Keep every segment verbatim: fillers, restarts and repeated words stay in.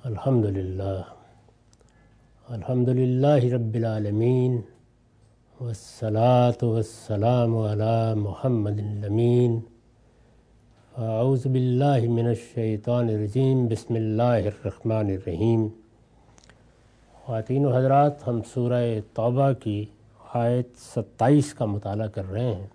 الحمد للہ الحمد للہ رب العالمین والصلاة والسلام علی محمد الامین اعوذ باللہ من الشیطان الرجیم بسم اللہ الرحمن الرحیم۔ خواتین و حضرات، ہم سورہ توبہ کی آیت ستائیس کا مطالعہ کر رہے ہیں۔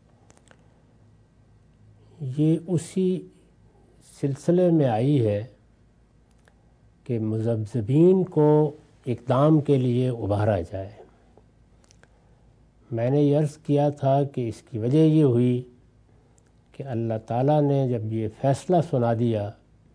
یہ اسی سلسلے میں آئی ہے کہ مذبذبین کو اقدام کے لیے ابھارا جائے۔ میں نے یہ عرض کیا تھا کہ اس کی وجہ یہ ہوئی کہ اللہ تعالیٰ نے جب یہ فیصلہ سنا دیا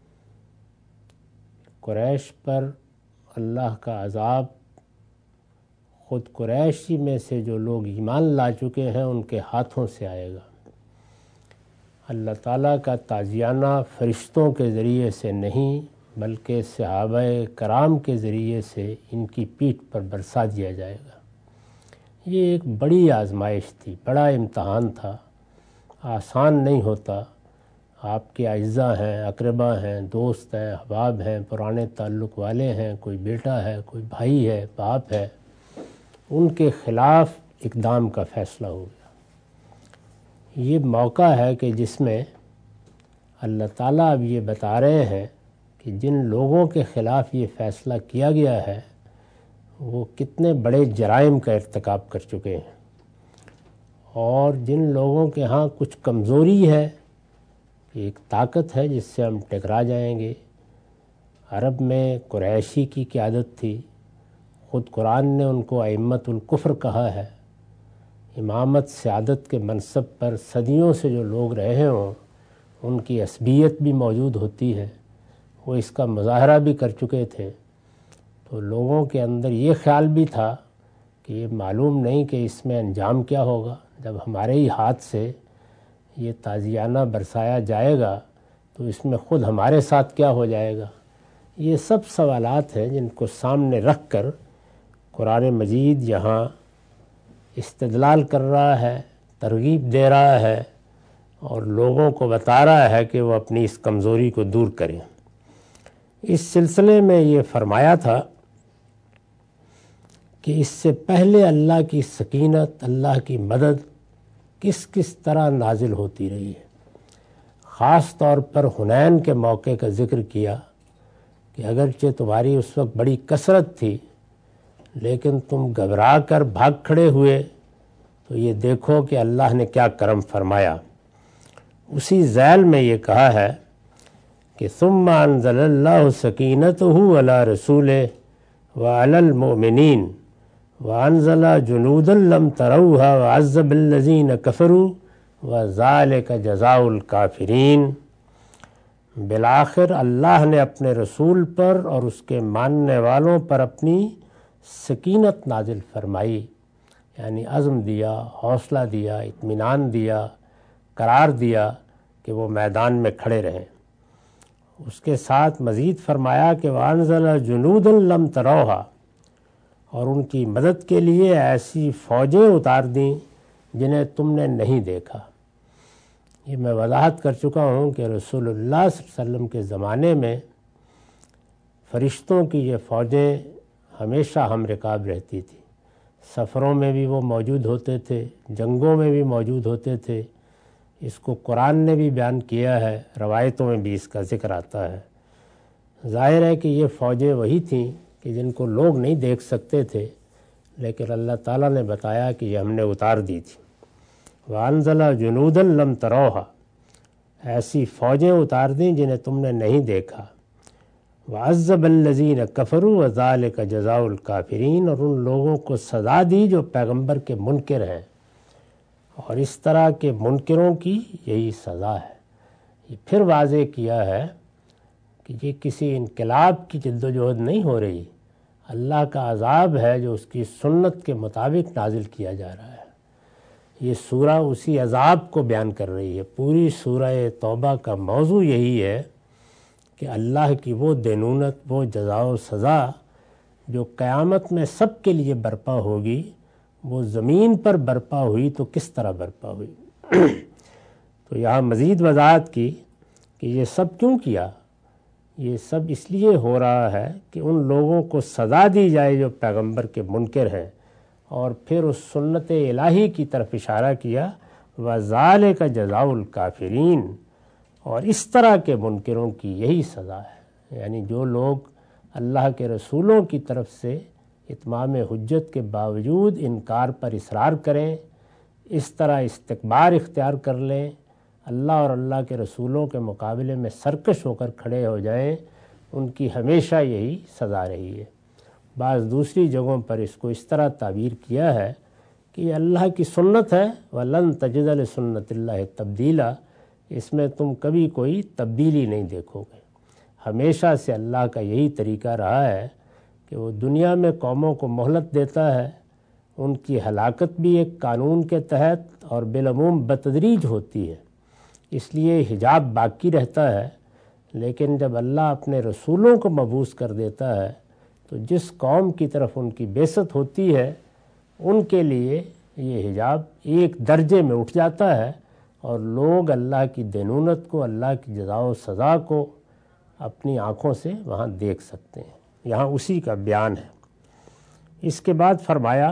قریش پر اللہ کا عذاب خود قریشی میں سے جو لوگ ایمان لا چکے ہیں ان کے ہاتھوں سے آئے گا۔ اللہ تعالیٰ کا تعزیانہ فرشتوں کے ذریعے سے نہیں بلکہ صحابہ کرام کے ذریعے سے ان کی پیٹھ پر برسا دیا جائے گا۔ یہ ایک بڑی آزمائش تھی، بڑا امتحان تھا، آسان نہیں ہوتا۔ آپ کے اعزاء ہیں، اقربا ہیں، دوست ہیں، احباب ہیں، پرانے تعلق والے ہیں، کوئی بیٹا ہے، کوئی بھائی ہے، باپ ہے، ان کے خلاف اقدام کا فیصلہ ہو گیا۔ یہ موقع ہے کہ جس میں اللہ تعالیٰ اب یہ بتا رہے ہیں کہ جن لوگوں کے خلاف یہ فیصلہ کیا گیا ہے وہ کتنے بڑے جرائم کا ارتکاب کر چکے ہیں، اور جن لوگوں کے ہاں کچھ کمزوری ہے، ایک طاقت ہے جس سے ہم ٹکرا جائیں گے۔ عرب میں قریشی کی قیادت تھی، خود قرآن نے ان کو ائمۃ الکفر کہا ہے۔ امامت سیادت کے منصب پر صدیوں سے جو لوگ رہے ہوں ان کی عصبیت بھی موجود ہوتی ہے، وہ اس کا مظاہرہ بھی کر چکے تھے۔ تو لوگوں کے اندر یہ خیال بھی تھا کہ یہ معلوم نہیں کہ اس میں انجام کیا ہوگا، جب ہمارے ہی ہاتھ سے یہ تازیانہ برسایا جائے گا تو اس میں خود ہمارے ساتھ کیا ہو جائے گا۔ یہ سب سوالات ہیں جن کو سامنے رکھ کر قرآن مجید یہاں استدلال کر رہا ہے، ترغیب دے رہا ہے اور لوگوں کو بتا رہا ہے کہ وہ اپنی اس کمزوری کو دور کریں۔ اس سلسلے میں یہ فرمایا تھا کہ اس سے پہلے اللہ کی سکینت، اللہ کی مدد کس کس طرح نازل ہوتی رہی ہے۔ خاص طور پر حنین کے موقع کا ذکر کیا کہ اگرچہ تمہاری اس وقت بڑی کثرت تھی لیکن تم گھبرا کر بھاگ کھڑے ہوئے، تو یہ دیکھو کہ اللہ نے کیا کرم فرمایا۔ اسی ذیل میں یہ کہا ہے کہ ثم انزل اللہ سکینتہ علی رسولہ وعلی المؤمنین وانزل جنودا لم تروها وعذب الذین کفروا وذلک جزاء الکافرین۔ بالآخر اللہ نے اپنے رسول پر اور اس کے ماننے والوں پر اپنی سکینت نازل فرمائی، یعنی عزم دیا، حوصلہ دیا، اطمینان دیا، قرار دیا کہ وہ میدان میں کھڑے رہیں۔ اس کے ساتھ مزید فرمایا کہ وانزل جنودا لم تروها، اور ان کی مدد کے لیے ایسی فوجیں اتار دیں جنہیں تم نے نہیں دیکھا۔ یہ میں وضاحت کر چکا ہوں کہ رسول اللہ صلی اللہ علیہ وسلم کے زمانے میں فرشتوں کی یہ فوجیں ہمیشہ ہم رکاب رہتی تھی، سفروں میں بھی وہ موجود ہوتے تھے، جنگوں میں بھی موجود ہوتے تھے۔ اس کو قرآن نے بھی بیان کیا ہے، روایتوں میں بھی اس کا ذکر آتا ہے۔ ظاہر ہے کہ یہ فوجیں وہی تھیں کہ جن کو لوگ نہیں دیکھ سکتے تھے، لیکن اللہ تعالیٰ نے بتایا کہ یہ ہم نے اتار دی تھی۔ وَأَنزَلَ جُنُودًا لَمْ تَرَوْهَا، ایسی فوجیں اتار دیں جنہیں تم نے نہیں دیکھا۔ وَعَذَّبَ الَّذِينَ كَفَرُوا وَذَلِكَ جَزَاءُ الْكَافِرِينَ، اور ان لوگوں کو سزا دی جو پیغمبر کے منکر ہیں، اور اس طرح کے منکروں کی یہی سزا ہے۔ یہ پھر واضح کیا ہے کہ یہ کسی انقلاب کی جد و جہد نہیں ہو رہی، اللہ کا عذاب ہے جو اس کی سنت کے مطابق نازل کیا جا رہا ہے۔ یہ سورہ اسی عذاب کو بیان کر رہی ہے۔ پوری سورہ توبہ کا موضوع یہی ہے کہ اللہ کی وہ دینونت، وہ جزا و سزا جو قیامت میں سب کے لیے برپا ہوگی، وہ زمین پر برپا ہوئی تو کس طرح برپا ہوئی۔ تو یہاں مزید وضاحت کی کہ یہ سب کیوں کیا، یہ سب اس لیے ہو رہا ہے کہ ان لوگوں کو سزا دی جائے جو پیغمبر کے منکر ہیں، اور پھر اس سنت الہی کی طرف اشارہ کیا، وَذَالِكَ جَزَاءُ الْكَافِرِينَ، اور اس طرح کے منکروں کی یہی سزا ہے، یعنی جو لوگ اللہ کے رسولوں کی طرف سے اتمام حجت کے باوجود انکار پر اصرار کریں، اس طرح استکبار اختیار کر لیں، اللہ اور اللہ کے رسولوں کے مقابلے میں سرکش ہو کر کھڑے ہو جائیں، ان کی ہمیشہ یہی سزا رہی ہے۔ بعض دوسری جگہوں پر اس کو اس طرح تعبیر کیا ہے کہ یہ اللہ کی سنت ہے، وَلَن تَجِدَ لِسُنَّتِ اللَّهِ تَبْدِيلًا، اس میں تم کبھی کوئی تبدیلی نہیں دیکھو گے۔ ہمیشہ سے اللہ کا یہی طریقہ رہا ہے کہ وہ دنیا میں قوموں کو مہلت دیتا ہے، ان کی ہلاکت بھی ایک قانون کے تحت اور بالعموم بتدریج ہوتی ہے، اس لیے حجاب باقی رہتا ہے، لیکن جب اللہ اپنے رسولوں کو مبعوث کر دیتا ہے تو جس قوم کی طرف ان کی بعثت ہوتی ہے ان کے لیے یہ حجاب ایک درجے میں اٹھ جاتا ہے، اور لوگ اللہ کی دینونت کو، اللہ کی جزا و سزا کو اپنی آنکھوں سے وہاں دیکھ سکتے ہیں۔ یہاں اسی کا بیان ہے۔ اس کے بعد فرمایا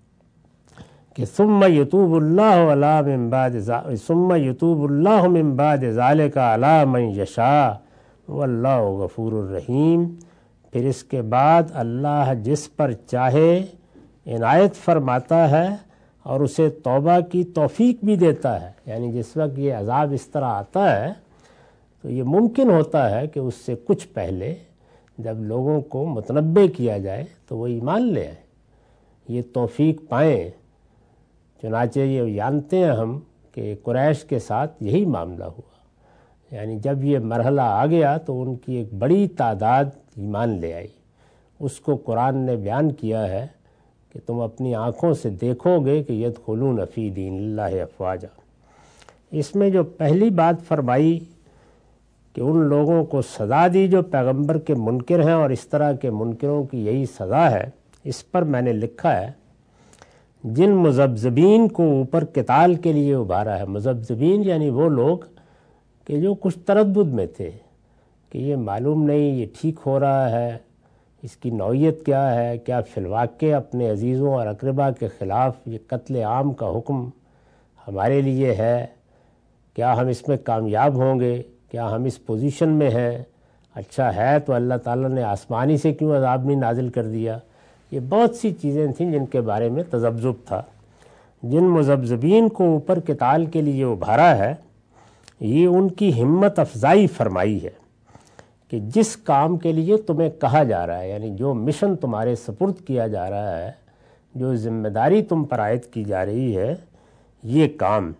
کہ ثم یتوب اللہ علی من بعد ثم یتوب اللہ من بعد ذالک علی من یشاء واللہ غفور الرحیم، پھر اس کے بعد اللہ جس پر چاہے عنایت فرماتا ہے اور اسے توبہ کی توفیق بھی دیتا ہے، یعنی جس وقت یہ عذاب اس طرح آتا ہے تو یہ ممکن ہوتا ہے کہ اس سے کچھ پہلے جب لوگوں کو متنبہ کیا جائے تو وہ ایمان لے آئے، یہ توفیق پائیں۔ چنانچہ یہ جانتے ہیں ہم کہ قریش کے ساتھ یہی معاملہ ہوا، یعنی جب یہ مرحلہ آ گیا تو ان کی ایک بڑی تعداد ایمان لے آئی۔ اس کو قرآن نے بیان کیا ہے کہ تم اپنی آنکھوں سے دیکھو گے کہ یدخلون فی دین اللہ افواجا۔ اس میں جو پہلی بات فرمائی کہ ان لوگوں کو سزا دی جو پیغمبر کے منکر ہیں، اور اس طرح کے منکروں کی یہی سزا ہے، اس پر میں نے لکھا ہے جن مذبذبین کو اوپر قتال کے لیے ابھارا ہے، مذبذبین یعنی وہ لوگ کہ جو کچھ تردد میں تھے کہ یہ معلوم نہیں یہ ٹھیک ہو رہا ہے، اس کی نوعیت کیا ہے، کیا فی الواقع اپنے عزیزوں اور اقربا کے خلاف یہ قتل عام کا حکم ہمارے لیے ہے، کیا ہم اس میں کامیاب ہوں گے، کیا ہم اس پوزیشن میں ہیں، اچھا ہے تو اللہ تعالیٰ نے آسمانی سے کیوں عذاب نہیں نازل کر دیا۔ یہ بہت سی چیزیں تھیں جن کے بارے میں تذبذب تھا۔ جن مذبذبین کو اوپر قتال کے لیے ابھارا ہے، یہ ان کی ہمت افزائی فرمائی ہے کہ جس کام کے لیے تمہیں کہا جا رہا ہے، یعنی جو مشن تمہارے سپرد کیا جا رہا ہے، جو ذمہ داری تم پر عائد کی جا رہی ہے، یہ کام،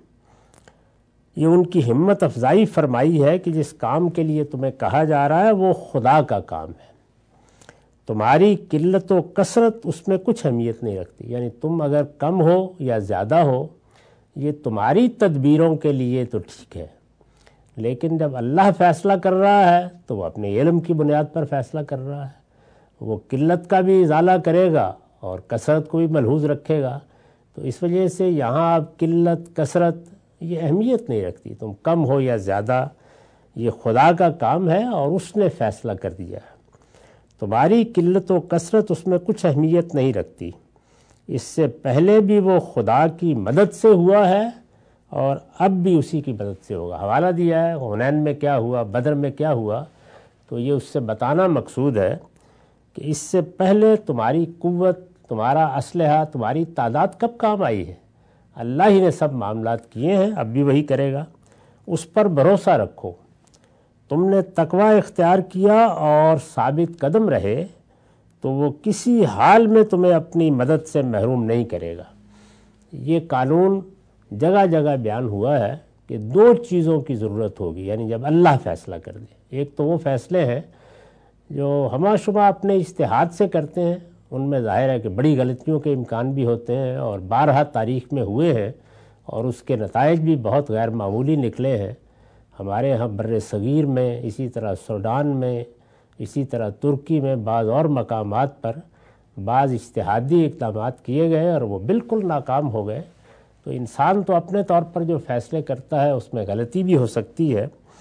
یہ ان کی ہمت افزائی فرمائی ہے کہ جس کام کے لیے تمہیں کہا جا رہا ہے وہ خدا کا کام ہے۔ تمہاری قلت و کثرت اس میں کچھ اہمیت نہیں رکھتی، یعنی تم اگر کم ہو یا زیادہ ہو یہ تمہاری تدبیروں کے لیے تو ٹھیک ہے، لیکن جب اللہ فیصلہ کر رہا ہے تو وہ اپنے علم کی بنیاد پر فیصلہ کر رہا ہے، وہ قلت کا بھی ازالہ کرے گا اور کثرت کو بھی ملحوظ رکھے گا، تو اس وجہ سے یہاں اب قلت کثرت یہ اہمیت نہیں رکھتی، تم کم ہو یا زیادہ، یہ خدا کا کام ہے اور اس نے فیصلہ کر دیا ہے۔ تمہاری قلت و کثرت اس میں کچھ اہمیت نہیں رکھتی، اس سے پہلے بھی وہ خدا کی مدد سے ہوا ہے اور اب بھی اسی کی مدد سے ہوگا۔ حوالہ دیا ہے حنین میں کیا ہوا، بدر میں کیا ہوا، تو یہ اس سے بتانا مقصود ہے کہ اس سے پہلے تمہاری قوت، تمہارا اسلحہ، تمہاری تعداد کب کام آئی ہے، اللہ ہی نے سب معاملات کیے ہیں، اب بھی وہی کرے گا، اس پر بھروسہ رکھو۔ تم نے تقوی اختیار کیا اور ثابت قدم رہے تو وہ کسی حال میں تمہیں اپنی مدد سے محروم نہیں کرے گا۔ یہ قانون جگہ جگہ بیان ہوا ہے کہ دو چیزوں کی ضرورت ہوگی، یعنی جب اللہ فیصلہ کر دے، ایک تو وہ فیصلے ہیں جو ہمہ شمہ اپنے اجتہاد سے کرتے ہیں، ان میں ظاہر ہے کہ بڑی غلطیوں کے امکان بھی ہوتے ہیں اور بارہا تاریخ میں ہوئے ہیں اور اس کے نتائج بھی بہت غیر معمولی نکلے ہیں۔ ہمارے ہاں بر صغیر میں، اسی طرح سوڈان میں، اسی طرح ترکی میں بعض اور مقامات پر بعض اجتہادی اقدامات کیے گئے اور وہ بالکل ناکام ہو گئے۔ تو انسان تو اپنے طور پر جو فیصلے کرتا ہے اس میں غلطی بھی ہو سکتی ہے،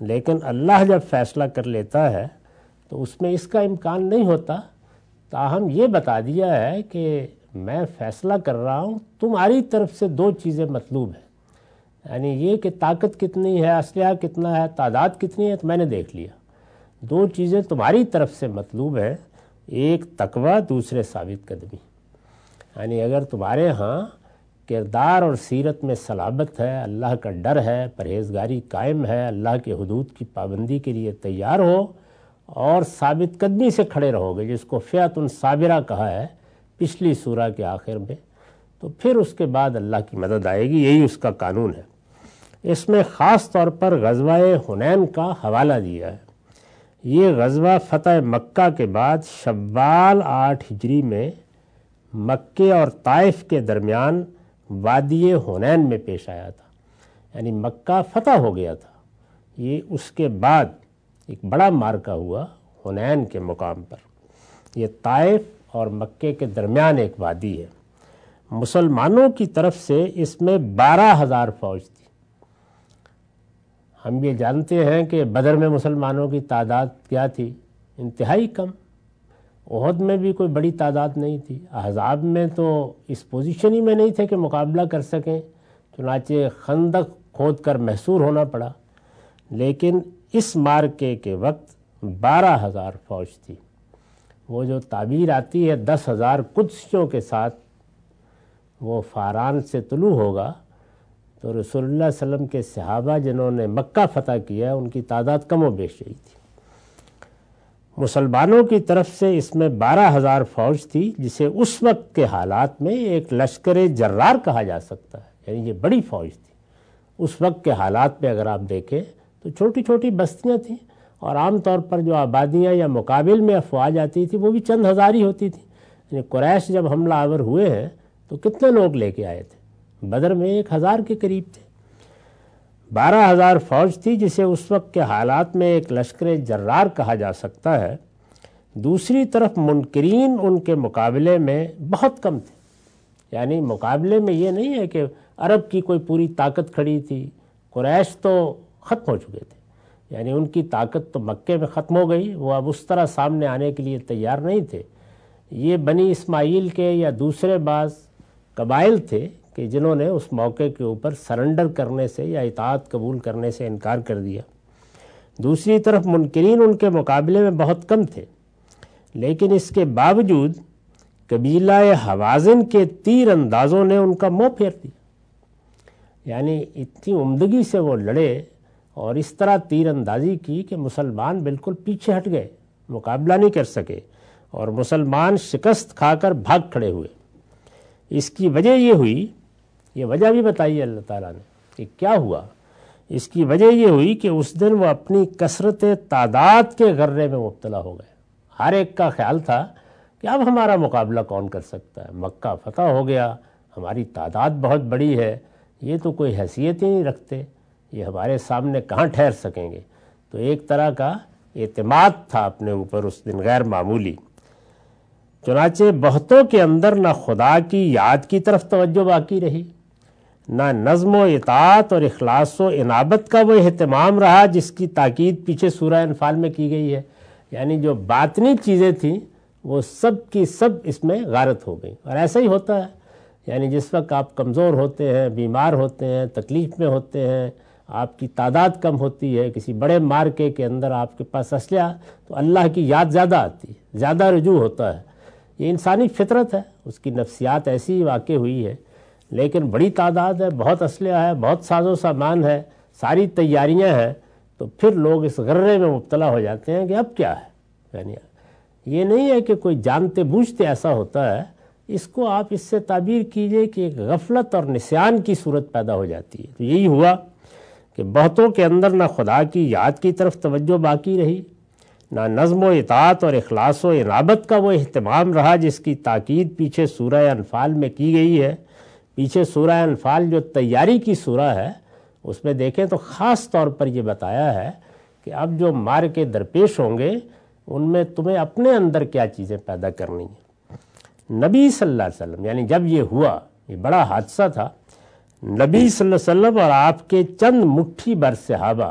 لیکن اللہ جب فیصلہ کر لیتا ہے تو اس میں اس کا امکان نہیں ہوتا، تاہم یہ بتا دیا ہے کہ میں فیصلہ کر رہا ہوں، تمہاری طرف سے دو چیزیں مطلوب ہیں، یعنی یہ کہ طاقت کتنی ہے، اسلحہ کتنا ہے، تعداد کتنی ہے، تو میں نے دیکھ لیا، دو چیزیں تمہاری طرف سے مطلوب ہیں، ایک تقوی، دوسرے ثابت قدمی۔ یعنی اگر تمہارے ہاں کردار اور سیرت میں صلابت ہے، اللہ کا ڈر ہے، پرہیزگاری قائم ہے، اللہ کے حدود کی پابندی کے لیے تیار ہو اور ثابت قدمی سے کھڑے رہو گے، جس کو فئۃ صابرہ کہا ہے پچھلی سورہ کے آخر میں، تو پھر اس کے بعد اللہ کی مدد آئے گی، یہی اس کا قانون ہے۔ اس میں خاص طور پر غزوہ حنین کا حوالہ دیا ہے۔ یہ غزوہ فتح مکہ کے بعد شوال آٹھ ہجری میں مکے اور طائف کے درمیان وادی حنین میں پیش آیا تھا، یعنی مکہ فتح ہو گیا تھا، یہ اس کے بعد ایک بڑا مارکہ ہوا حنین کے مقام پر۔ یہ طائف اور مکے کے درمیان ایک وادی ہے۔ مسلمانوں کی طرف سے اس میں بارہ ہزار فوج تھی۔ ہم یہ جانتے ہیں کہ بدر میں مسلمانوں کی تعداد کیا تھی، انتہائی کم، احد میں بھی کوئی بڑی تعداد نہیں تھی، احزاب میں تو اس پوزیشن ہی میں نہیں تھے کہ مقابلہ کر سکیں، چنانچہ خندق کھود کر محصور ہونا پڑا، لیکن اس مارکے کے وقت بارہ ہزار فوج تھی۔ وہ جو تعبیر آتی ہے دس ہزار قدسیوں کے ساتھ وہ فاران سے طلوع ہوگا، تو رسول اللہ صلی اللہ علیہ وسلم کے صحابہ جنہوں نے مکہ فتح کیا ان کی تعداد کم و بیش رہی تھی۔ مسلمانوں کی طرف سے اس میں بارہ ہزار فوج تھی، جسے اس وقت کے حالات میں ایک لشکر جرار کہا جا سکتا ہے، یعنی یہ بڑی فوج تھی۔ اس وقت کے حالات میں اگر آپ دیکھیں تو چھوٹی چھوٹی بستیاں تھیں، اور عام طور پر جو آبادیاں یا مقابل میں افواج آتی تھی وہ بھی چند ہزار ہی ہوتی تھی۔ یعنی قریش جب حملہ آور ہوئے ہیں تو کتنے لوگ لے کے آئے تھے؟ بدر میں ایک ہزار کے قریب تھے۔ بارہ ہزار فوج تھی، جسے اس وقت کے حالات میں ایک لشکر جرار کہا جا سکتا ہے۔ دوسری طرف منکرین ان کے مقابلے میں بہت کم تھے، یعنی مقابلے میں یہ نہیں ہے کہ عرب کی کوئی پوری طاقت کھڑی تھی، قریش تو ختم ہو چکے تھے، یعنی ان کی طاقت تو مکے میں ختم ہو گئی، وہ اب اس طرح سامنے آنے کے لیے تیار نہیں تھے۔ یہ بنی اسماعیل کے یا دوسرے بعض قبائل تھے کہ جنہوں نے اس موقع کے اوپر سرنڈر کرنے سے یا اطاعت قبول کرنے سے انکار کر دیا۔ دوسری طرف منکرین ان کے مقابلے میں بہت کم تھے، لیکن اس کے باوجود قبیلہ حوازن کے تیر اندازوں نے ان کا منہ پھیر دیا، یعنی اتنی عمدگی سے وہ لڑے اور اس طرح تیر اندازی کی کہ مسلمان بالکل پیچھے ہٹ گئے، مقابلہ نہیں کر سکے، اور مسلمان شکست کھا کر بھاگ کھڑے ہوئے۔ اس کی وجہ یہ ہوئی، یہ وجہ بھی بتائی اللہ تعالیٰ نے کہ کیا ہوا۔ اس کی وجہ یہ ہوئی کہ اس دن وہ اپنی کثرت تعداد کے غرے میں مبتلا ہو گئے۔ ہر ایک کا خیال تھا کہ اب ہمارا مقابلہ کون کر سکتا ہے، مکہ فتح ہو گیا، ہماری تعداد بہت بڑی ہے، یہ تو کوئی حیثیت ہی نہیں رکھتے، یہ ہمارے سامنے کہاں ٹھہر سکیں گے۔ تو ایک طرح کا اعتماد تھا اپنے اوپر اس دن غیر معمولی۔ چنانچہ بہتوں کے اندر نہ خدا کی یاد کی طرف توجہ باقی رہی، نہ نظم و اطاعت اور اخلاص و انابت کا وہ اہتمام رہا جس کی تاکید پیچھے سورہ انفال میں کی گئی ہے۔ یعنی جو باطنی چیزیں تھیں وہ سب کی سب اس میں غارت ہو گئی، اور ایسا ہی ہوتا ہے۔ یعنی جس وقت آپ کمزور ہوتے ہیں، بیمار ہوتے ہیں، تکلیف میں ہوتے ہیں، آپ کی تعداد کم ہوتی ہے، کسی بڑے مارکے کے اندر آپ کے پاس اسلحہ، تو اللہ کی یاد زیادہ آتی ہے، زیادہ رجوع ہوتا ہے۔ یہ انسانی فطرت ہے، اس کی نفسیات ایسی ہی واقع ہوئی ہے۔ لیکن بڑی تعداد ہے، بہت اسلحہ ہے، بہت ساز و سامان ہے، ساری تیاریاں ہیں، تو پھر لوگ اس غرے میں مبتلا ہو جاتے ہیں کہ اب کیا ہے۔ یعنی یہ نہیں ہے کہ کوئی جانتے بوجھتے ایسا ہوتا ہے، اس کو آپ اس سے تعبیر کیجئے کہ ایک غفلت اور نسیان کی صورت پیدا ہو جاتی ہے۔ تو یہی ہوا کہ بہتوں کے اندر نہ خدا کی یاد کی طرف توجہ باقی رہی، نہ نظم و اطاعت اور اخلاص و انابت کا وہ اہتمام رہا جس کی تاکید پیچھے سورہ انفال میں کی گئی ہے۔ پیچھے سورہ انفال جو تیاری کی سورہ ہے، اس میں دیکھیں تو خاص طور پر یہ بتایا ہے کہ اب جو مارکے درپیش ہوں گے ان میں تمہیں اپنے اندر کیا چیزیں پیدا کرنی ہیں۔ نبی صلی اللہ علیہ وسلم، یعنی جب یہ ہوا، یہ بڑا حادثہ تھا، نبی صلی اللہ علیہ وسلم اور آپ کے چند مٹھی بھر صحابہ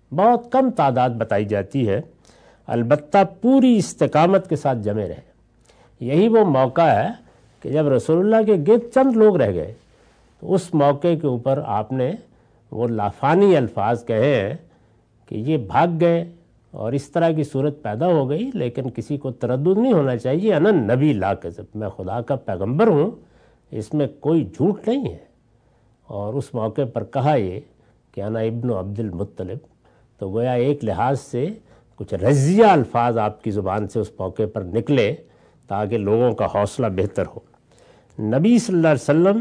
بہت کم تعداد بتائی جاتی ہے، البتہ پوری استقامت کے ساتھ جمے رہے۔ یہی وہ موقع ہے کہ جب رسول اللہ کے گرد چند لوگ رہ گئے تو اس موقع کے اوپر آپ نے وہ لافانی الفاظ کہے ہیں کہ یہ بھاگ گئے اور اس طرح کی صورت پیدا ہو گئی، لیکن کسی کو تردد نہیں ہونا چاہیے، انا نبی لا کذب، میں خدا کا پیغمبر ہوں، اس میں کوئی جھوٹ نہیں ہے۔ اور اس موقع پر کہا یہ کہ انا ابن عبد المطلب، تو گویا ایک لحاظ سے کچھ رضیہ الفاظ آپ کی زبان سے اس موقع پر نکلے تاکہ لوگوں کا حوصلہ بہتر ہو۔ نبی صلی اللہ علیہ وسلم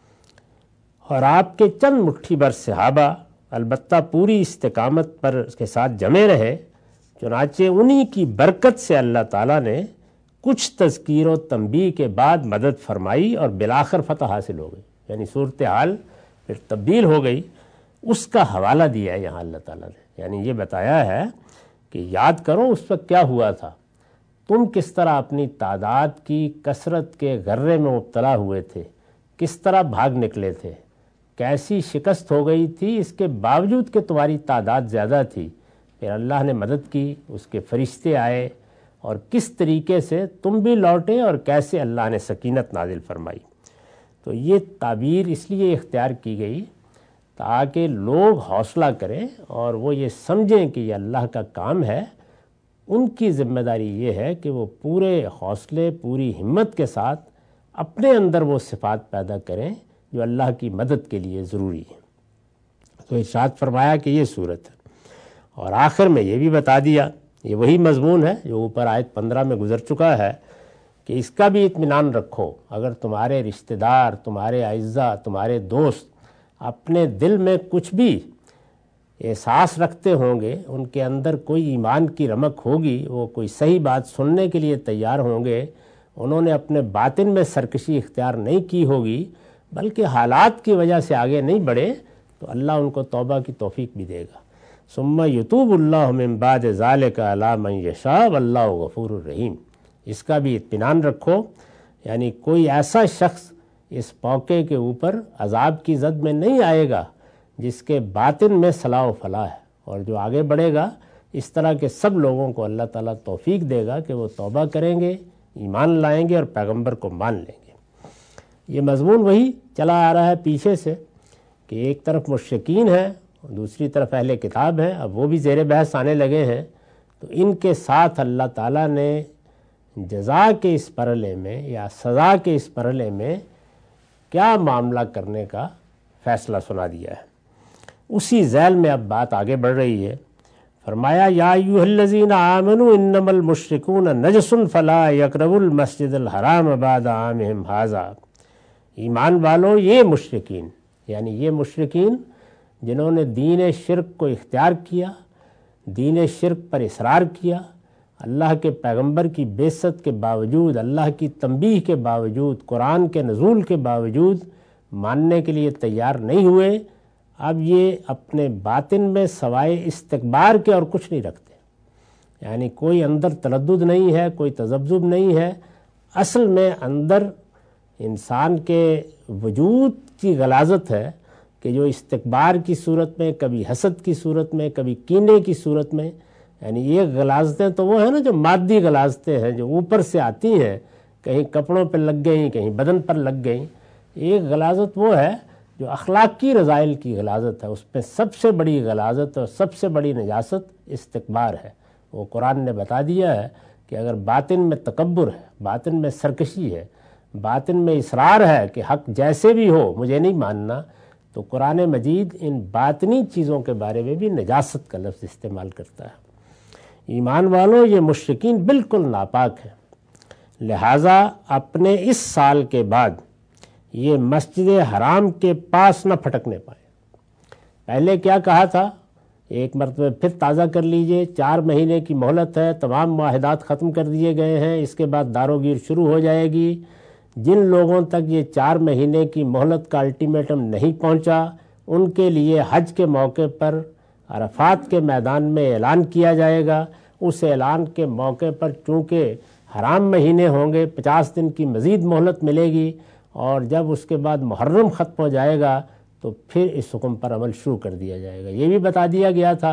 اور آپ کے چند مٹھی بھر صحابہ البتہ پوری استقامت پر کے ساتھ جمے رہے، چنانچہ انہی کی برکت سے اللہ تعالیٰ نے کچھ تذکیر و تنبیہ کے بعد مدد فرمائی اور بالآخر فتح حاصل ہو گئی، یعنی صورتحال پھر تبدیل ہو گئی۔ اس کا حوالہ دیا ہے یہاں اللہ تعالیٰ نے، یعنی یہ بتایا ہے کہ یاد کرو اس وقت کیا ہوا تھا، تم کس طرح اپنی تعداد کی کثرت کے غرے میں مبتلا ہوئے تھے، کس طرح بھاگ نکلے تھے، کیسی شکست ہو گئی تھی، اس کے باوجود کہ تمہاری تعداد زیادہ تھی، پھر اللہ نے مدد کی، اس کے فرشتے آئے اور کس طریقے سے تم بھی لوٹے اور کیسے اللہ نے سکینت نازل فرمائی۔ تو یہ تعبیر اس لیے اختیار کی گئی تاکہ لوگ حوصلہ کریں اور وہ یہ سمجھیں کہ یہ اللہ کا کام ہے۔ ان کی ذمہ داری یہ ہے کہ وہ پورے حوصلے، پوری ہمت کے ساتھ اپنے اندر وہ صفات پیدا کریں جو اللہ کی مدد کے لیے ضروری ہے۔ تو ارشاد فرمایا کہ یہ صورت ہے، اور آخر میں یہ بھی بتا دیا، یہ وہی مضمون ہے جو اوپر آیت پندرہ میں گزر چکا ہے، کہ اس کا بھی اطمینان رکھو، اگر تمہارے رشتہ دار، تمہارے اعزاء، تمہارے دوست اپنے دل میں کچھ بھی احساس رکھتے ہوں گے، ان کے اندر کوئی ایمان کی رمق ہوگی، وہ کوئی صحیح بات سننے کے لیے تیار ہوں گے، انہوں نے اپنے باطن میں سرکشی اختیار نہیں کی ہوگی بلکہ حالات کی وجہ سے آگے نہیں بڑھے، تو اللہ ان کو توبہ کی توفیق بھی دے گا۔ ثم یتوب اللہ من بعد ذلک علی من یشاء واللہ غفور الرحیم، اس کا بھی اطمینان رکھو، یعنی کوئی ایسا شخص اس موقع کے اوپر عذاب کی زد میں نہیں آئے گا جس کے باطن میں صلاح و فلاح ہے، اور جو آگے بڑھے گا اس طرح کے سب لوگوں کو اللہ تعالیٰ توفیق دے گا کہ وہ توبہ کریں گے، ایمان لائیں گے اور پیغمبر کو مان لیں گے۔ یہ مضمون وہی چلا آ رہا ہے پیچھے سے کہ ایک طرف مشرکین ہیں، دوسری طرف اہل کتاب ہیں، اب وہ بھی زیر بحث آنے لگے ہیں، تو ان کے ساتھ اللہ تعالیٰ نے جزا کے اس مرحلے میں یا سزا کے اس مرحلے میں کیا معاملہ کرنے کا فیصلہ سنا دیا ہے۔ اسی ذیل میں اب بات آگے بڑھ رہی ہے۔ فرمایا یا ایھا الذین آمنوا انما المشرکون نجس فلا یقربوا المسجد الحرام بعد عامہم ھذا، ایمان والو یہ مشرکین، یعنی یہ مشرکین جنہوں نے دین شرک کو اختیار کیا، دین شرک پر اصرار کیا، اللہ کے پیغمبر کی بعثت کے باوجود، اللہ کی تنبیہ کے باوجود، قرآن کے نزول کے باوجود ماننے کے لیے تیار نہیں ہوئے، اب یہ اپنے باطن میں سوائے استکبار کے اور کچھ نہیں رکھتے، یعنی کوئی اندر تردد نہیں ہے، کوئی تذبذب نہیں ہے، اصل میں اندر انسان کے وجود کی غلاظت ہے کہ جو استکبار کی صورت میں، کبھی حسد کی صورت میں، کبھی کینے کی صورت میں، یعنی یہ غلاظتیں تو وہ ہیں نا جو مادی غلاظتیں ہیں، جو اوپر سے آتی ہیں، کہیں کپڑوں پہ لگ گئیں، کہیں بدن پر لگ گئیں۔ ایک غلاظت وہ ہے جو اخلاقی رذائل کی غلاظت ہے، اس میں سب سے بڑی غلاظت اور سب سے بڑی نجاست استکبار ہے۔ وہ قرآن نے بتا دیا ہے کہ اگر باطن میں تکبر ہے، باطن میں سرکشی ہے، باطن میں اصرار ہے کہ حق جیسے بھی ہو مجھے نہیں ماننا، تو قرآن مجید ان باطنی چیزوں کے بارے میں بھی نجاست کا لفظ استعمال کرتا ہے۔ ایمان والوں یہ مشرکین بالکل ناپاک ہیں، لہٰذا اپنے اس سال کے بعد یہ مسجد حرام کے پاس نہ پھٹکنے پائیں۔ پہلے کیا کہا تھا، ایک مرتبہ پھر تازہ کر لیجئے، چار مہینے کی مہلت ہے، تمام معاہدات ختم کر دیے گئے ہیں، اس کے بعد دار و گیر شروع ہو جائے گی۔ جن لوگوں تک یہ چار مہینے کی مہلت کا الٹیمیٹم نہیں پہنچا، ان کے لیے حج کے موقع پر عرفات کے میدان میں اعلان کیا جائے گا۔ اس اعلان کے موقع پر چونکہ حرام مہینے ہوں گے، پچاس دن کی مزید مہلت ملے گی، اور جب اس کے بعد محرم ختم ہو جائے گا تو پھر اس حکم پر عمل شروع کر دیا جائے گا۔ یہ بھی بتا دیا گیا تھا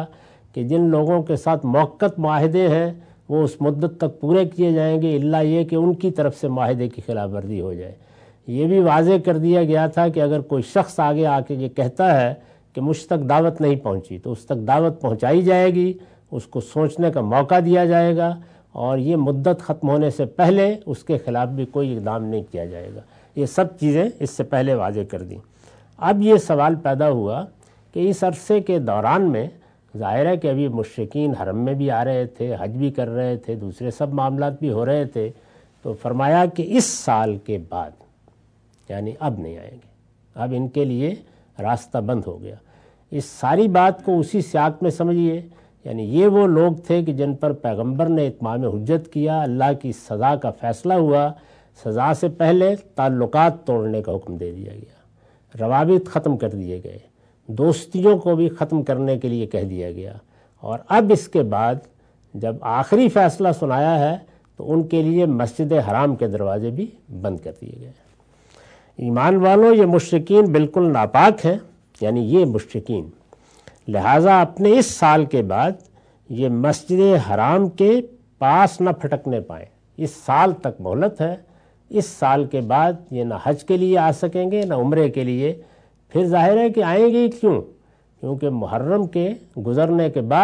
کہ جن لوگوں کے ساتھ موقت معاہدے ہیں وہ اس مدت تک پورے کیے جائیں گے، الا یہ کہ ان کی طرف سے معاہدے کی خلاف ورزی ہو جائے۔ یہ بھی واضح کر دیا گیا تھا کہ اگر کوئی شخص آگے آ کے یہ کہتا ہے کہ مجھ تک دعوت نہیں پہنچی تو اس تک دعوت پہنچائی جائے گی، اس کو سوچنے کا موقع دیا جائے گا، اور یہ مدت ختم ہونے سے پہلے اس کے خلاف بھی کوئی اقدام نہیں کیا جائے گا۔ یہ سب چیزیں اس سے پہلے واضح کر دیں۔ اب یہ سوال پیدا ہوا کہ اس عرصے کے دوران میں ظاہر ہے کہ ابھی مشرکین حرم میں بھی آ رہے تھے، حج بھی کر رہے تھے، دوسرے سب معاملات بھی ہو رہے تھے، تو فرمایا کہ اس سال کے بعد، یعنی اب نہیں آئیں گے، اب ان کے لیے راستہ بند ہو گیا۔ اس ساری بات کو اسی سیاق میں سمجھیے، یعنی یہ وہ لوگ تھے کہ جن پر پیغمبر نے اتمام حجت کیا، اللہ کی سزا کا فیصلہ ہوا، سزا سے پہلے تعلقات توڑنے کا حکم دے دیا گیا، روابط ختم کر دیے گئے، دوستیوں کو بھی ختم کرنے کے لیے کہہ دیا گیا، اور اب اس کے بعد جب آخری فیصلہ سنایا ہے تو ان کے لیے مسجد حرام کے دروازے بھی بند کر دیے گئے۔ ایمان والوں، یہ مشرکین بالکل ناپاک ہیں، یعنی یہ مشرکین، لہٰذا اپنے اس سال کے بعد یہ مسجد حرام کے پاس نہ پھٹکنے پائیں۔ اس سال تک مہلت ہے، اس سال کے بعد یہ نہ حج کے لیے آ سکیں گے نہ عمرے کے لیے۔ پھر ظاہر ہے کہ آئیں گے کیوں؟ کیونکہ محرم کے گزرنے کے بعد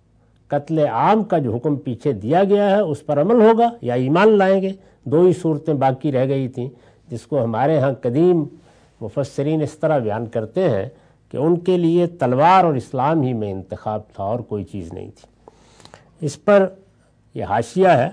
قتل عام کا جو حکم پیچھے دیا گیا ہے اس پر عمل ہوگا یا ایمان لائیں گے۔ دو ہی صورتیں باقی رہ گئی تھیں، جس کو ہمارے ہاں قدیم مفسرین اس طرح بیان کرتے ہیں کہ ان کے لیے تلوار اور اسلام ہی میں انتخاب تھا اور کوئی چیز نہیں تھی۔ اس پر یہ حاشیہ ہے،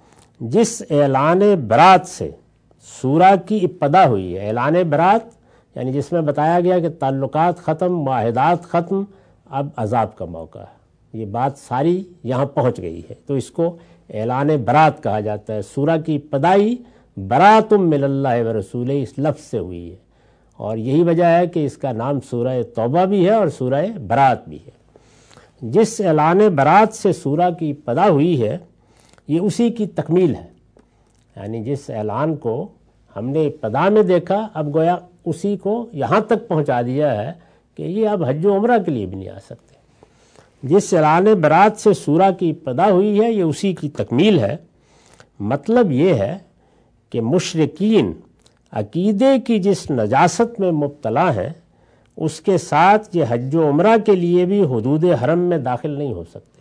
جس اعلان برات سے سورہ کی ابتدا ہوئی ہے، اعلان برات یعنی جس میں بتایا گیا کہ تعلقات ختم، معاہدات ختم، اب عذاب کا موقع ہے، یہ بات ساری یہاں پہنچ گئی ہے، تو اس کو اعلان برات کہا جاتا ہے۔ سورہ کی ابتدائی برات من اللہ و رسولہ اس لفظ سے ہوئی ہے، اور یہی وجہ ہے کہ اس کا نام سورہ توبہ بھی ہے اور سورہ برات بھی ہے۔ جس اعلان برات سے سورہ کی ابتدا ہوئی ہے یہ اسی کی تکمیل ہے، یعنی جس اعلان کو ہم نے ابتدا میں دیکھا اب گویا اسی کو یہاں تک پہنچا دیا ہے کہ یہ اب حج و عمرہ کے لیے بھی نہیں آ سکتے۔ جس اعلان برات سے سورہ کی ابتدا ہوئی ہے یہ اسی کی تکمیل ہے۔ مطلب یہ ہے کہ مشرکین عقیدے کی جس نجاست میں مبتلا ہیں اس کے ساتھ یہ حج و عمرہ کے لیے بھی حدود حرم میں داخل نہیں ہو سکتے۔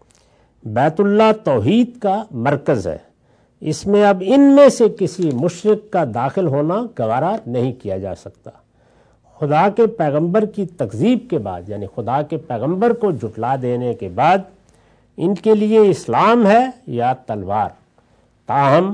بیت اللہ توحید کا مرکز ہے، اس میں اب ان میں سے کسی مشرک کا داخل ہونا گوارا نہیں کیا جا سکتا۔ خدا کے پیغمبر کی تکذیب کے بعد، یعنی خدا کے پیغمبر کو جھٹلا دینے کے بعد، ان کے لیے اسلام ہے یا تلوار۔ تاہم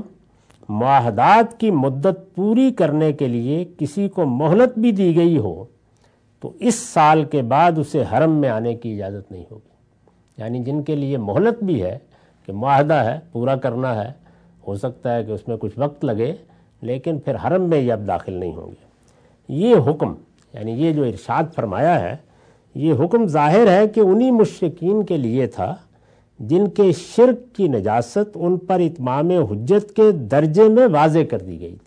معاہدات کی مدت پوری کرنے کے لیے کسی کو مہلت بھی دی گئی ہو تو اس سال کے بعد اسے حرم میں آنے کی اجازت نہیں ہوگی، یعنی جن کے لیے مہلت بھی ہے کہ معاہدہ ہے پورا کرنا ہے، ہو سکتا ہے کہ اس میں کچھ وقت لگے، لیکن پھر حرم میں یہ اب داخل نہیں ہوں گے۔ یہ حکم یعنی یہ جو ارشاد فرمایا ہے یہ حکم ظاہر ہے کہ انہی مشرکین کے لیے تھا جن کے شرک کی نجاست ان پر اتمام حجت کے درجے میں واضح کر دی گئی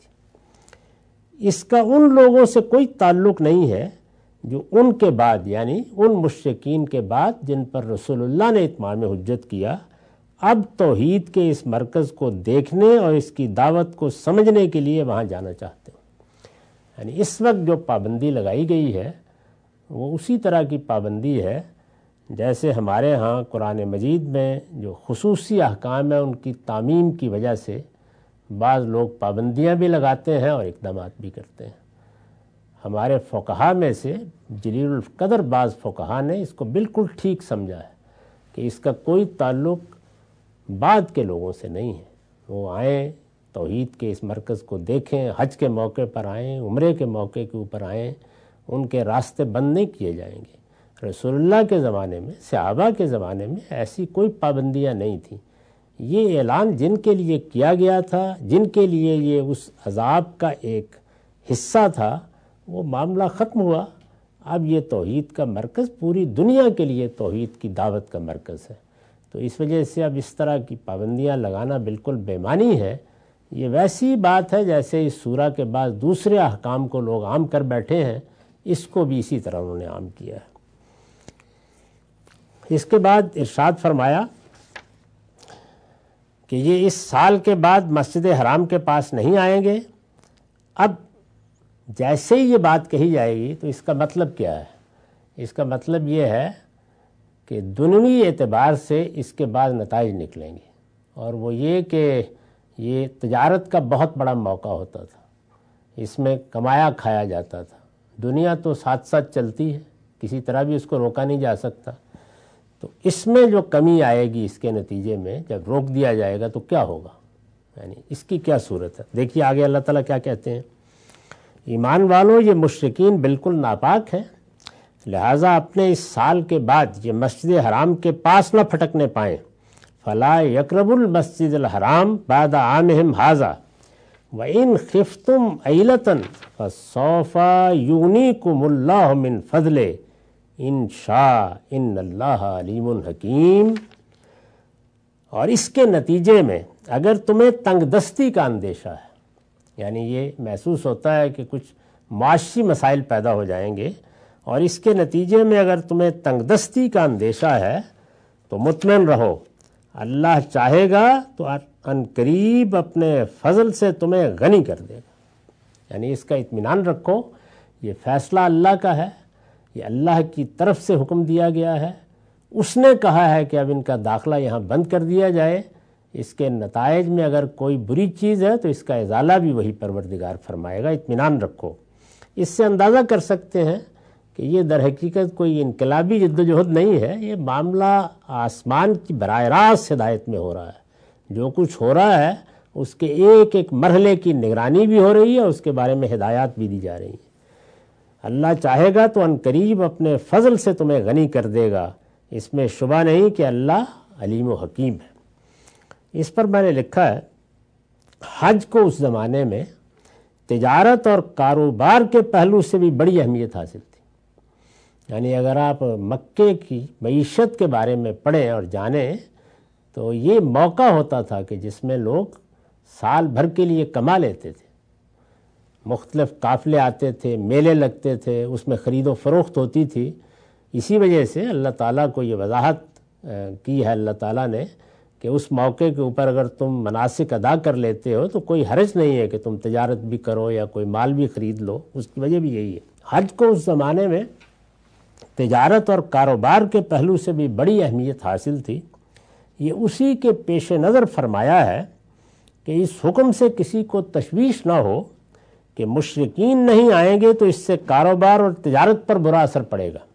تھی۔ اس کا ان لوگوں سے کوئی تعلق نہیں ہے جو ان کے بعد یعنی ان مشرکین کے بعد جن پر رسول اللہ نے اتمام حجت کیا اب توحید کے اس مرکز کو دیکھنے اور اس کی دعوت کو سمجھنے کے لیے وہاں جانا چاہتے ہیں۔ یعنی اس وقت جو پابندی لگائی گئی ہے وہ اسی طرح کی پابندی ہے جیسے ہمارے ہاں قرآن مجید میں جو خصوصی احکام ہیں ان کی تعمیم کی وجہ سے بعض لوگ پابندیاں بھی لگاتے ہیں اور اقدامات بھی کرتے ہیں۔ ہمارے فقہا میں سے جلیل القدر بعض فقہا نے اس کو بالکل ٹھیک سمجھا ہے کہ اس کا کوئی تعلق بعد کے لوگوں سے نہیں ہے، وہ آئیں توحید کے اس مرکز کو دیکھیں، حج کے موقع پر آئیں، عمرے کے موقع کے اوپر آئیں، ان کے راستے بند نہیں کیے جائیں گے۔ رسول اللہ کے زمانے میں، صحابہ کے زمانے میں ایسی کوئی پابندیاں نہیں تھیں۔ یہ اعلان جن کے لیے کیا گیا تھا، جن کے لیے یہ اس عذاب کا ایک حصہ تھا، وہ معاملہ ختم ہوا۔ اب یہ توحید کا مرکز پوری دنیا کے لیے توحید کی دعوت کا مرکز ہے، تو اس وجہ سے اب اس طرح کی پابندیاں لگانا بالکل بے معنی ہے۔ یہ ویسی بات ہے جیسے اس سورہ کے بعد دوسرے احکام کو لوگ عام کر بیٹھے ہیں، اس کو بھی اسی طرح انہوں نے عام کیا ہے۔ اس کے بعد ارشاد فرمایا کہ یہ اس سال کے بعد مسجد حرام کے پاس نہیں آئیں گے۔ اب جیسے ہی یہ بات کہی جائے گی تو اس کا مطلب کیا ہے؟ اس کا مطلب یہ ہے کہ دنیوی اعتبار سے اس کے بعد نتائج نکلیں گے، اور وہ یہ کہ یہ تجارت کا بہت بڑا موقع ہوتا تھا، اس میں کمایا کھایا جاتا تھا، دنیا تو ساتھ ساتھ چلتی ہے، کسی طرح بھی اس کو روکا نہیں جا سکتا، تو اس میں جو کمی آئے گی اس کے نتیجے میں جب روک دیا جائے گا تو کیا ہوگا، یعنی اس کی کیا صورت ہے؟ دیکھیے آگے اللہ تعالیٰ کیا کہتے ہیں، ایمان والوں یہ مشرکین بالکل ناپاک ہیں، لہٰذا اپنے اس سال کے بعد یہ مسجد حرام کے پاس نہ پھٹکنے پائیں، فلا یقرب المسجد الحرام بعد عامہم ھذا وَإِنْ خِفْتُمْ عَیْلَةً فَسَوْفَ یُغْنِیکُمُ اللَّہُ مِنْ فَضْلِهِ ان شاء ان اللہ علیم حکیم۔ اور اس کے نتیجے میں اگر تمہیں تنگ دستی کا اندیشہ ہے، یعنی یہ محسوس ہوتا ہے کہ کچھ معاشی مسائل پیدا ہو جائیں گے، اور اس کے نتیجے میں اگر تمہیں تنگ دستی کا اندیشہ ہے تو مطمئن رہو، اللہ چاہے گا تو ان قریب اپنے فضل سے تمہیں غنی کر دے گا، یعنی اس کا اطمینان رکھو، یہ فیصلہ اللہ کا ہے، یہ اللہ کی طرف سے حکم دیا گیا ہے، اس نے کہا ہے کہ اب ان کا داخلہ یہاں بند کر دیا جائے، اس کے نتائج میں اگر کوئی بری چیز ہے تو اس کا ازالہ بھی وہی پروردگار فرمائے گا، اطمینان رکھو۔ اس سے اندازہ کر سکتے ہیں کہ یہ در حقیقت کوئی انقلابی جدوجہد نہیں ہے، یہ معاملہ آسمان کی براہ راست ہدایت میں ہو رہا ہے، جو کچھ ہو رہا ہے اس کے ایک ایک مرحلے کی نگرانی بھی ہو رہی ہے، اس کے بارے میں ہدایات بھی دی جا رہی ہیں۔ اللہ چاہے گا تو ان قریب اپنے فضل سے تمہیں غنی کر دے گا، اس میں شبہ نہیں کہ اللہ علیم و حکیم ہے۔ اس پر میں نے لکھا ہے حج کو اس زمانے میں تجارت اور کاروبار کے پہلو سے بھی بڑی اہمیت حاصل تھی، یعنی اگر آپ مکے کی معیشت کے بارے میں پڑھیں اور جانیں تو یہ موقع ہوتا تھا کہ جس میں لوگ سال بھر کے لیے کما لیتے تھے، مختلف قافلے آتے تھے، میلے لگتے تھے، اس میں خرید و فروخت ہوتی تھی۔ اسی وجہ سے اللہ تعالیٰ کو یہ وضاحت کی ہے اللہ تعالیٰ نے کہ اس موقع کے اوپر اگر تم مناسک ادا کر لیتے ہو تو کوئی حرج نہیں ہے کہ تم تجارت بھی کرو یا کوئی مال بھی خرید لو، اس کی وجہ بھی یہی ہے۔ حج کو اس زمانے میں تجارت اور کاروبار کے پہلو سے بھی بڑی اہمیت حاصل تھی، یہ اسی کے پیش نظر فرمایا ہے کہ اس حکم سے کسی کو تشویش نہ ہو کہ مشرکین نہیں آئیں گے تو اس سے کاروبار اور تجارت پر برا اثر پڑے گا،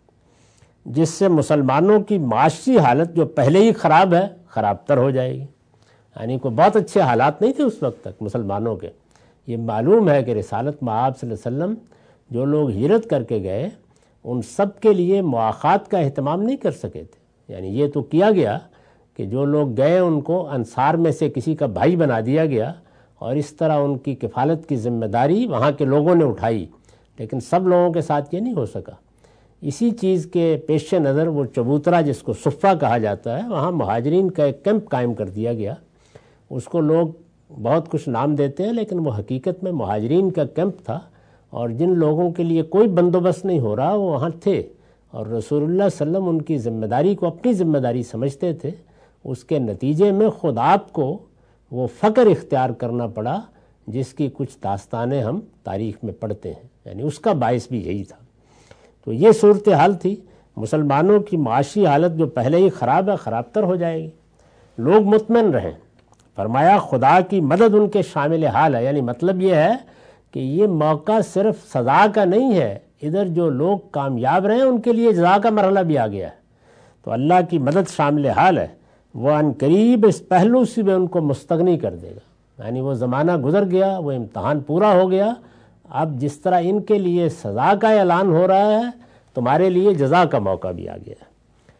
جس سے مسلمانوں کی معاشی حالت جو پہلے ہی خراب ہے خراب تر ہو جائے گی، یعنی کوئی بہت اچھے حالات نہیں تھے اس وقت تک مسلمانوں کے۔ یہ معلوم ہے کہ رسالت مآب صلی اللہ علیہ وسلم جو لوگ ہجرت کر کے گئے ان سب کے لیے مواخات کا اہتمام نہیں کر سکے تھے، یعنی یہ تو کیا گیا کہ جو لوگ گئے ان کو انصار میں سے کسی کا بھائی بنا دیا گیا، اور اس طرح ان کی کفالت کی ذمہ داری وہاں کے لوگوں نے اٹھائی، لیکن سب لوگوں کے ساتھ یہ نہیں ہو سکا۔ اسی چیز کے پیش نظر وہ چبوترا جس کو صفہ کہا جاتا ہے، وہاں مہاجرین کا ایک کیمپ قائم کر دیا گیا، اس کو لوگ بہت کچھ نام دیتے ہیں لیکن وہ حقیقت میں مہاجرین کا کیمپ تھا، اور جن لوگوں کے لیے کوئی بندوبست نہیں ہو رہا وہ وہاں تھے، اور رسول اللہ صلی اللہ علیہ وسلم ان کی ذمہ داری کو اپنی ذمہ داری سمجھتے تھے۔ اس کے نتیجے میں خود آپ کو وہ فقر اختیار کرنا پڑا جس کی کچھ داستانیں ہم تاریخ میں پڑھتے ہیں، یعنی اس کا باعث بھی یہی تھا۔ تو یہ صورتحال تھی، مسلمانوں کی معاشی حالت جو پہلے ہی خراب ہے خراب تر ہو جائے گی، لوگ مطمئن رہیں۔ فرمایا خدا کی مدد ان کے شامل حال ہے، یعنی مطلب یہ ہے کہ یہ موقع صرف سزا کا نہیں ہے، ادھر جو لوگ کامیاب رہیں ان کے لیے جزا کا مرحلہ بھی آ گیا ہے، تو اللہ کی مدد شامل حال ہے، وہ ان قریب اس پہلو سے بھی ان کو مستغنی کر دے گا، یعنی وہ زمانہ گزر گیا، وہ امتحان پورا ہو گیا، اب جس طرح ان کے لیے سزا کا اعلان ہو رہا ہے تمہارے لیے جزا کا موقع بھی آ گیا ہے۔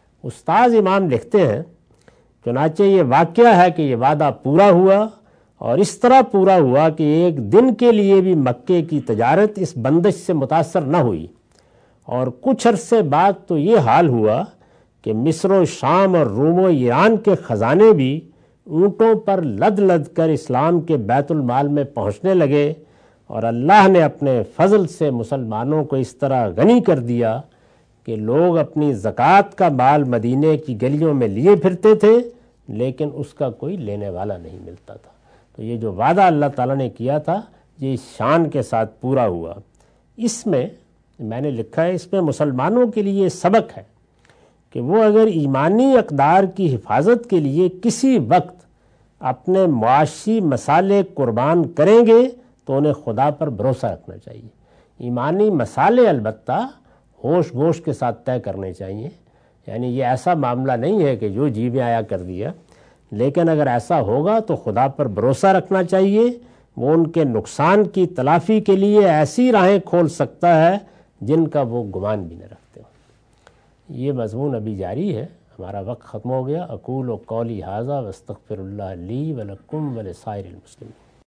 استاذ امام لکھتے ہیں چنانچہ یہ واقعہ ہے کہ یہ وعدہ پورا ہوا، اور اس طرح پورا ہوا کہ ایک دن کے لیے بھی مکے کی تجارت اس بندش سے متاثر نہ ہوئی، اور کچھ عرصے بعد تو یہ حال ہوا کہ مصر و شام اور روم و ایران کے خزانے بھی اونٹوں پر لد لد کر اسلام کے بیت المال میں پہنچنے لگے، اور اللہ نے اپنے فضل سے مسلمانوں کو اس طرح غنی کر دیا کہ کہ لوگ اپنی زکوٰۃ کا مال مدینے کی گلیوں میں لیے پھرتے تھے لیکن اس کا کوئی لینے والا نہیں ملتا تھا۔ تو یہ جو وعدہ اللہ تعالیٰ نے کیا تھا یہ شان کے ساتھ پورا ہوا۔ اس میں میں نے لکھا ہے اس میں مسلمانوں کے لیے سبق ہے کہ وہ اگر ایمانی اقدار کی حفاظت کے لیے کسی وقت اپنے معاشی مسالے قربان کریں گے تو انہیں خدا پر بھروسہ رکھنا چاہیے۔ ایمانی مسالے البتہ ہوش گوش کے ساتھ طے کرنے چاہیے، یعنی یہ ایسا معاملہ نہیں ہے کہ جو جی میں آیا کر دیا، لیکن اگر ایسا ہوگا تو خدا پر بھروسہ رکھنا چاہیے، وہ ان کے نقصان کی تلافی کے لیے ایسی راہیں کھول سکتا ہے جن کا وہ گمان بھی نہ رکھتے ہوں۔ یہ مضمون ابھی جاری ہے، ہمارا وقت ختم ہو گیا۔ اقول و قولی ھذا واستغفر اللہ لی ولکم ولسائر المسلمین۔